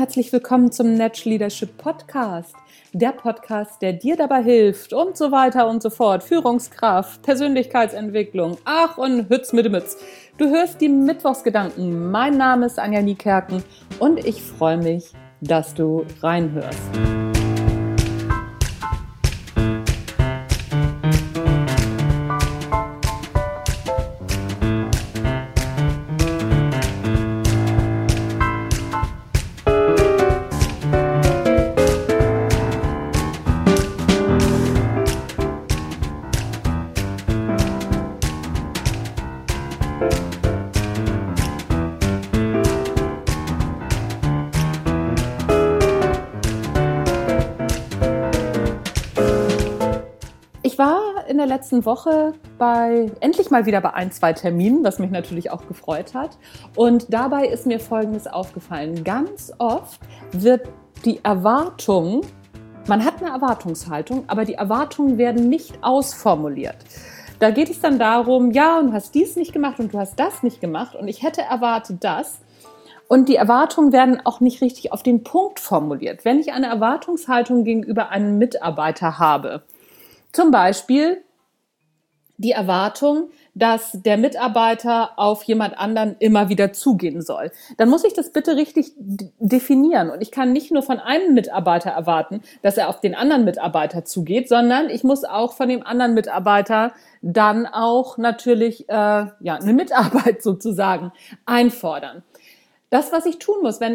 herzlich willkommen zum Natural Leadership Podcast. Der Podcast, der dir dabei hilft und so weiter und so fort. Führungskraft, Persönlichkeitsentwicklung, ach und Hütz mit dem Mütz. Du hörst die Mittwochsgedanken. Mein Name ist Anja Niekerken und ich freue mich, dass du reinhörst. Ich war in der letzten Woche endlich mal wieder bei 1-2 Terminen, was mich natürlich auch gefreut hat. Und dabei ist mir Folgendes aufgefallen. Ganz oft wird die Erwartung, man hat eine Erwartungshaltung, aber die Erwartungen werden nicht ausformuliert. Da geht es dann darum, ja, und du hast dies nicht gemacht und du hast das nicht gemacht und ich hätte erwartet das. Und die Erwartungen werden auch nicht richtig auf den Punkt formuliert. Wenn ich eine Erwartungshaltung gegenüber einem Mitarbeiter habe, zum Beispiel die Erwartung, dass der Mitarbeiter auf jemand anderen immer wieder zugehen soll. Dann muss ich das bitte richtig definieren. Und ich kann nicht nur von einem Mitarbeiter erwarten, dass er auf den anderen Mitarbeiter zugeht, sondern ich muss auch von dem anderen Mitarbeiter dann auch natürlich eine Mitarbeit sozusagen einfordern. Das, was ich tun muss,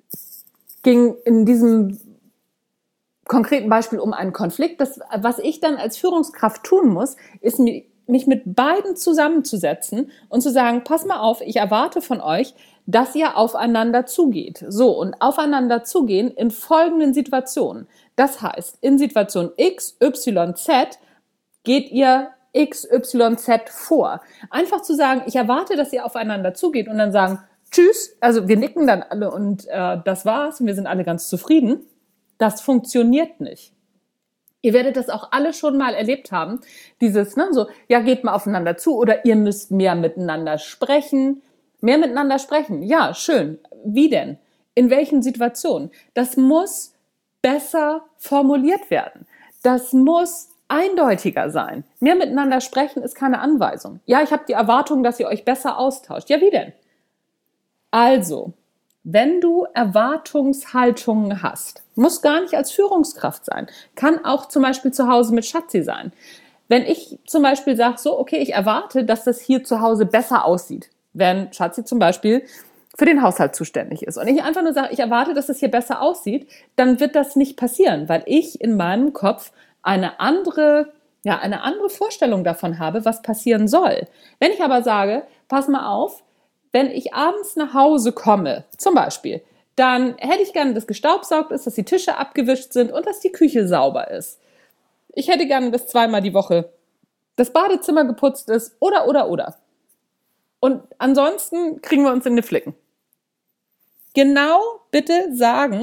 ging in diesem konkreten Beispiel um einen Konflikt. Das, was ich dann als Führungskraft tun muss, ist mich mit beiden zusammenzusetzen und zu sagen, pass mal auf, ich erwarte von euch, dass ihr aufeinander zugeht. So, und aufeinander zugehen in folgenden Situationen. Das heißt, in Situation X, Y, Z geht ihr X, Y, Z vor. Einfach zu sagen, ich erwarte, dass ihr aufeinander zugeht und dann sagen, tschüss, also wir nicken dann alle und das war's und wir sind alle ganz zufrieden. Das funktioniert nicht. Ihr werdet das auch alle schon mal erlebt haben. Dieses, geht mal aufeinander zu oder ihr müsst mehr miteinander sprechen. Mehr miteinander sprechen, ja, schön. Wie denn? In welchen Situationen? Das muss besser formuliert werden. Das muss eindeutiger sein. Mehr miteinander sprechen ist keine Anweisung. Ja, ich habe die Erwartung, dass ihr euch besser austauscht. Ja, wie denn? Also, wenn du Erwartungshaltungen hast, muss gar nicht als Führungskraft sein, kann auch zum Beispiel zu Hause mit Schatzi sein. Wenn ich zum Beispiel sage, ich erwarte, dass das hier zu Hause besser aussieht, wenn Schatzi zum Beispiel für den Haushalt zuständig ist und ich einfach nur sage, ich erwarte, dass das hier besser aussieht, dann wird das nicht passieren, weil ich in meinem Kopf eine andere Vorstellung davon habe, was passieren soll. Wenn ich aber sage, pass mal auf, wenn ich abends nach Hause komme, zum Beispiel, dann hätte ich gerne, dass gestaubsaugt ist, dass die Tische abgewischt sind und dass die Küche sauber ist. Ich hätte gerne, dass 2-mal die Woche das Badezimmer geputzt ist oder. Und ansonsten kriegen wir uns in die Flicken. Genau bitte sagen,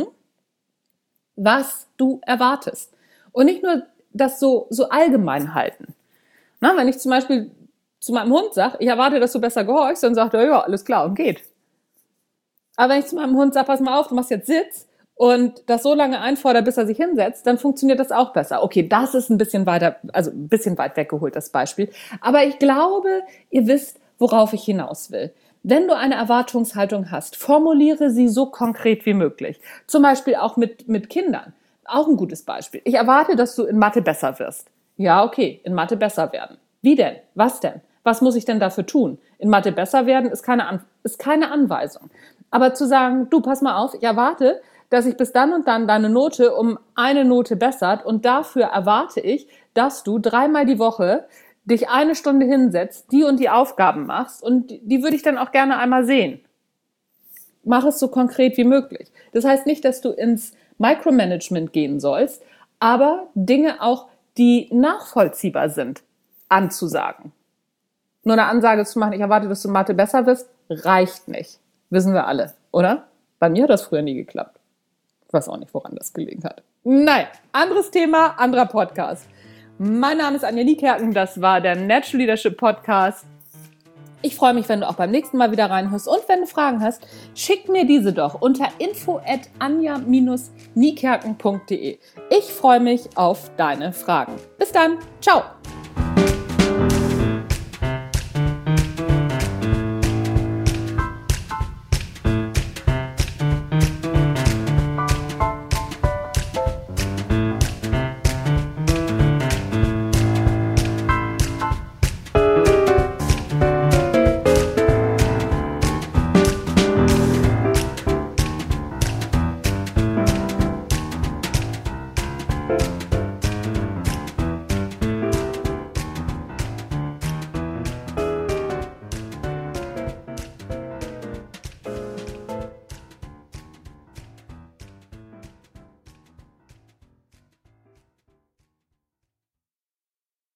was du erwartest. Und nicht nur das so allgemein halten. Wenn ich zum Beispiel zu meinem Hund sage, ich erwarte, dass du besser gehorchst, dann sagt er, ja, alles klar und geht. Aber wenn ich zu meinem Hund sage, pass mal auf, du machst jetzt Sitz und das so lange einfordere, bis er sich hinsetzt, dann funktioniert das auch besser. Okay, das ist ein bisschen weit weggeholt, das Beispiel. Aber ich glaube, ihr wisst, worauf ich hinaus will. Wenn du eine Erwartungshaltung hast, formuliere sie so konkret wie möglich. Zum Beispiel auch mit Kindern. Auch ein gutes Beispiel. Ich erwarte, dass du in Mathe besser wirst. Ja, okay, in Mathe besser werden. Wie denn? Was denn? Was muss ich denn dafür tun? In Mathe besser werden ist keine Anweisung. Aber zu sagen, du, pass mal auf, ich erwarte, dass ich bis dann und dann deine Note um 1 Note bessert und dafür erwarte ich, dass du 3-mal die Woche dich 1 Stunde hinsetzt, die und die Aufgaben machst und die würde ich dann auch gerne einmal sehen. Mach es so konkret wie möglich. Das heißt nicht, dass du ins Micromanagement gehen sollst, aber Dinge auch, die nachvollziehbar sind, anzusagen. Nur eine Ansage zu machen, ich erwarte, dass du in Mathe besser wirst, reicht nicht. Wissen wir alle, oder? Bei mir hat das früher nie geklappt. Ich weiß auch nicht, woran das gelegen hat. Naja, anderes Thema, anderer Podcast. Mein Name ist Anja Niekerken, das war der Natural Leadership Podcast. Ich freue mich, wenn du auch beim nächsten Mal wieder reinhörst. Und wenn du Fragen hast, schick mir diese doch unter info@anja-niekerken.de. Ich freue mich auf deine Fragen. Bis dann. Ciao.